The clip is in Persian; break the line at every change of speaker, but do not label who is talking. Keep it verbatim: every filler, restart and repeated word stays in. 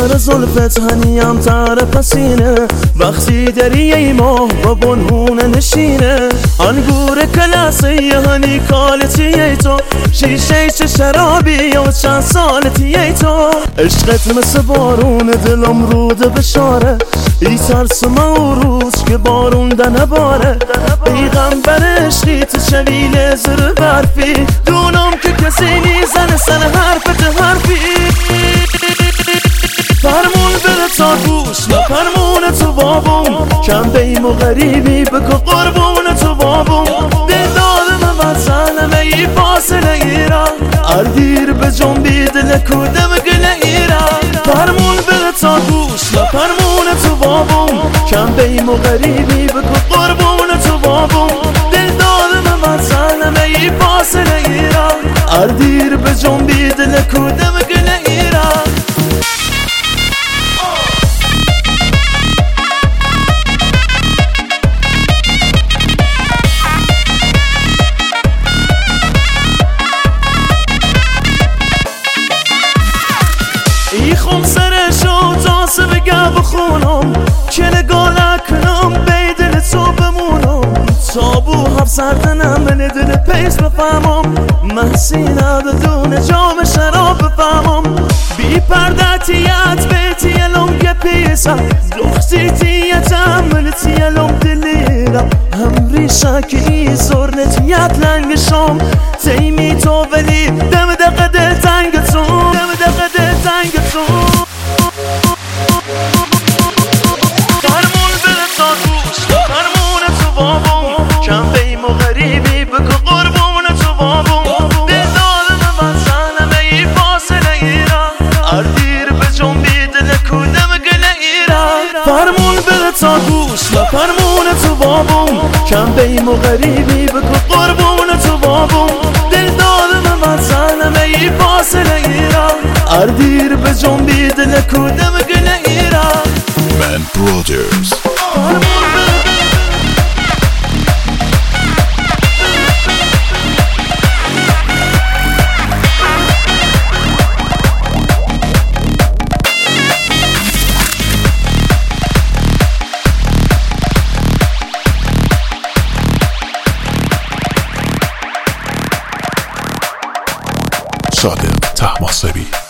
سر زلفت هنیم تر پسینه وقتی دریه ماه و بنهونه نشینه انگور کلاسه هنی کالتیه تو شیشه چه شرابی و چند سالتیه تو عشقت مثل بارون دلم رود بشاره ای ترسم او روز که بارون ده نباره پیغمبر عشقی تو شویل زر برفی دونم که کسی نیزن سن حرفت حرفی فرمون بره تا گوش و فرمون تو بابون کم بیم و غریبی بکن قربون تو بابون دل دادم وطنم ای فاصله ایران اردیر به جنبی دل کودم گله ایران فرمون بره تا گوش و فرمون تو بابون کم بیم و غریبی بکن قربون تو بابون دل دادم وطنم ای فاصله ایران اردیر به جنبی دل کودم گله ایران ای خم سرشو تاسه بگه بخونم که نگاه نکنم بیدل تو بمونم تابو هف سردنم من دل پیس بفهمم محسینه بدون جام شراب بفهمم بی پردتیت بیتی الان گپیسم دختی تیتم ملتی الان دلیرم هم ریشه که ای زرنتیت لنگشم تیمی تو ولی دم دقه دل تنگتون دم دقه دل تنگتون فرمون بره تا گوش فرمون تو بابون کم بیم و غریبی بکن قربون تو بابون دل دادم وطنم ای فاصله ایران اردیر به جنبی دل کودم گله ایران فرمون بره تا گوش و فرمون تو بابون کم بیم و غریبی بکن قربون تو بابون دل دادم وطنم ای فاصله ایران اردیر به جنبی دل کودم گله ایران
Man Brothers. صادق طهماسبی